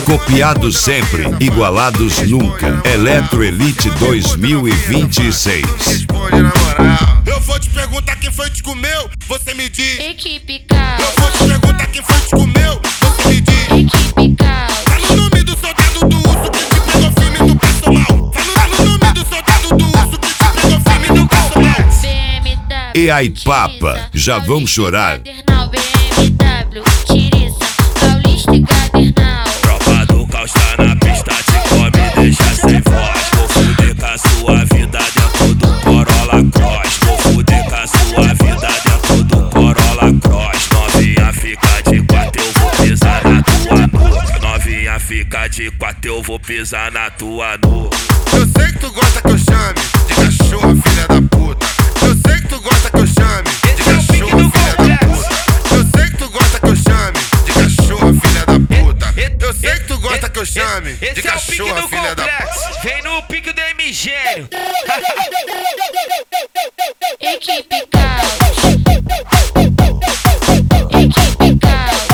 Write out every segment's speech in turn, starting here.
Copiados sempre, igualados nunca. Eletro Elite 2026. Responde na moral. Eu vou te perguntar quem foi que te comeu, você me diz. Equipe Caos. Eu vou te perguntar quem foi que te comeu, você me diz. Equipe Caos. Tá no nome do soldado do urso que te pegou firme e tu passou mal. Tá no nome do soldado do urso que te pegou firme e tu passou mal. BMW. E aí, papa, já vão chorar? Gadernal, BMW, Tiriça, Paulista e Gadernal. Tropa do Caos tá na pista, te come, deixa sem voz. Vou fuder com a sua vida dentro do Corolla Cross. Vou fuder com a sua vida dentro do Corolla Cross. Novinha fica de quatro, eu vou pisar na tua nuca. Novinha fica de quatro, eu vou pisar na tua nuca. Eu sei que tu gosta que eu chame de cachorra, filha da puta. Eu sei que tu gosta que eu chame de cachorra, filha da puta. Eu sei que tu gosta que eu chame de cachorra, filha da puta. Eu sei que tu gosta que eu chame de cachorra, filha da puta. Vem no pique do MG. Equipe Caos. Equipe Caos.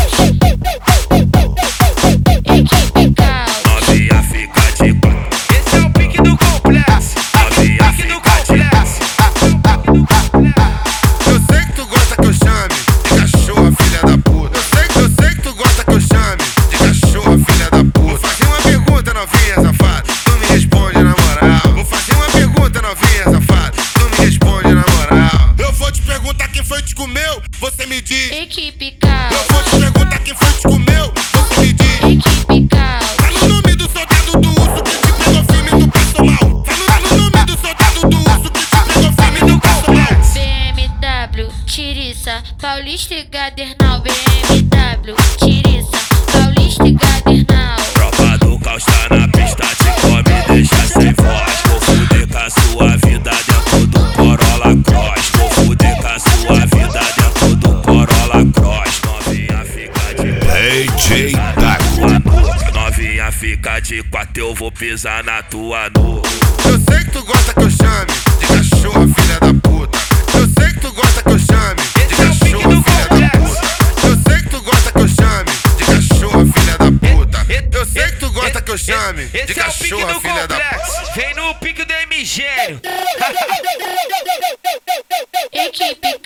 Equipe Caos. Novinha fica de quatro. Esse é o pique do complexo. Novinha fica de quatro. Eu sei que tu gosta que eu chame de cachorra, filha da puta. Eu sei que tu gosta que eu chame de cachorra, filha da puta. Vou fazer uma pergunta, novinha safada, tu me responde na moral. Vou fazer uma pergunta, novinha safada, tu me responde na moral. Eu vou te perguntar quem foi que te comeu, você me diz. Equipe Caos. Eu vou te perguntar quem foi que te comeu, você me diz. Equipe Caos. Tá no nome do soldado do urso que te pegou firme e tu passou mal. Tá no nome do soldado do urso que te pegou firme e tu passou mal. BMW, Tiriça, Paulista e Gadernal. BMW, Tiriça, Paulista e Gadernal. Tropa do Caos tá na pista, te come, deixa sem voz. Vou fuder com a sua vida dentro do Corolla Cross. Vou fuder com a sua vida dentro do Corolla Cross. Novinha fica de DJ quatro. Novinha fica de quatro, eu vou pisar na tua nuca. Eu sei que tu gosta que eu chame de cachorra, filha da puta. Eu sei que tu gosta que eu chame de cachorra, filha da puta. Eu sei que tu gosta que eu chame de cachorra, filha da puta. Eu sei que tu gosta que eu chame de cachorra, filha da puta. Vem no pique do MG. Equipe